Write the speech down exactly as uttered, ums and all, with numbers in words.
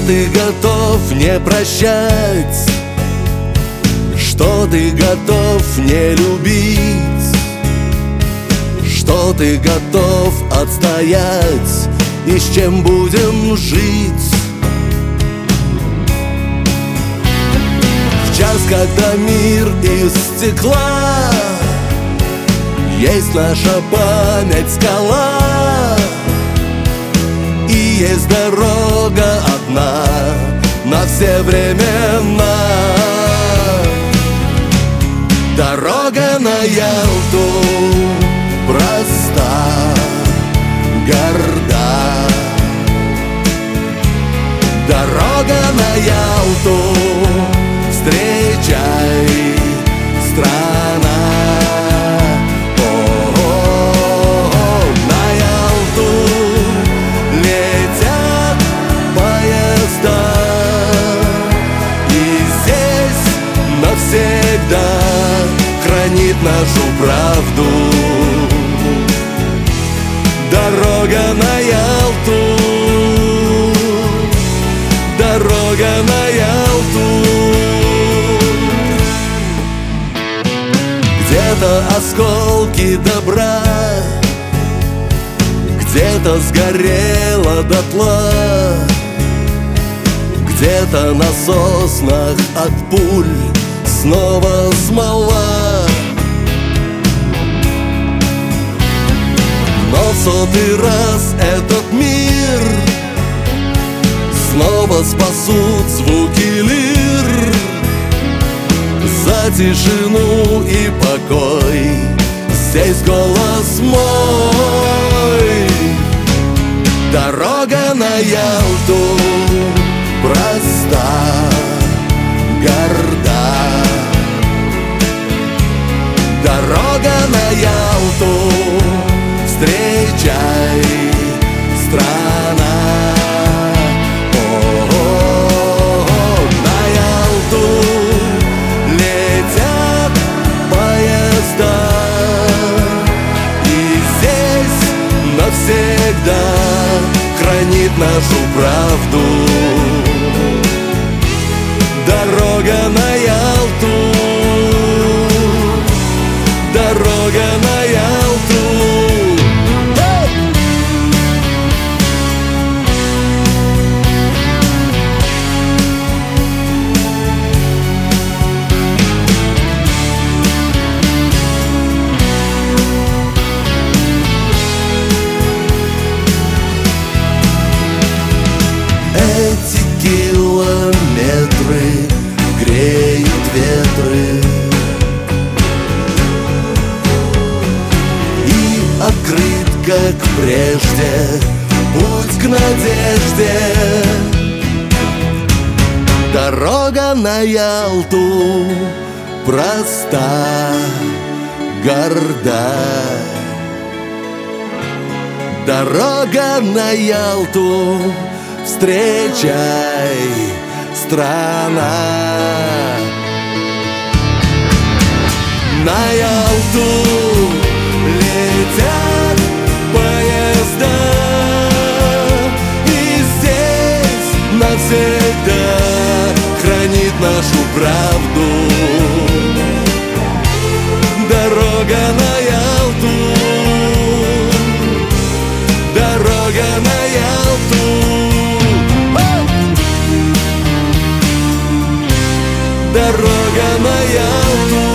ты готов не прощать, что ты готов не любить, что ты готов отстоять и с чем будем жить. В час, когда мир из стекла, есть наша память скала, и есть дорога одна на все времена. Дорога на Ялту проста, горда. Дорога на Ялту, встречай, страна. О-о-о, на Ялту летят поезда, и здесь навсегда хранит нашу правду. Дорога на Ялту, дорога на Ялту. Где-то осколки добра, где-то сгорело дотла, где-то на соснах от пуль снова смола. Но в сотый раз этот мир снова спасут звуки лир. За тишину и покой здесь голос мой. Дорога на Ялту проста, горда. Дорога на Ялту, встречай, страна. О-о-о, на Ялту летят поезда, и здесь навсегда хранит нашу правду. Дорога на Ялту, дорога на Ялту. Эти километры греют ветры, и открыт, как прежде, путь к надежде. Дорога на Ялту проста, горда. Дорога на Ялту, встречай, страна. На Ялту летят поезда, и здесь навсегда хранит нашу правду. Дорога на Ялту, дорога на Ялту. Дорога на Ялту.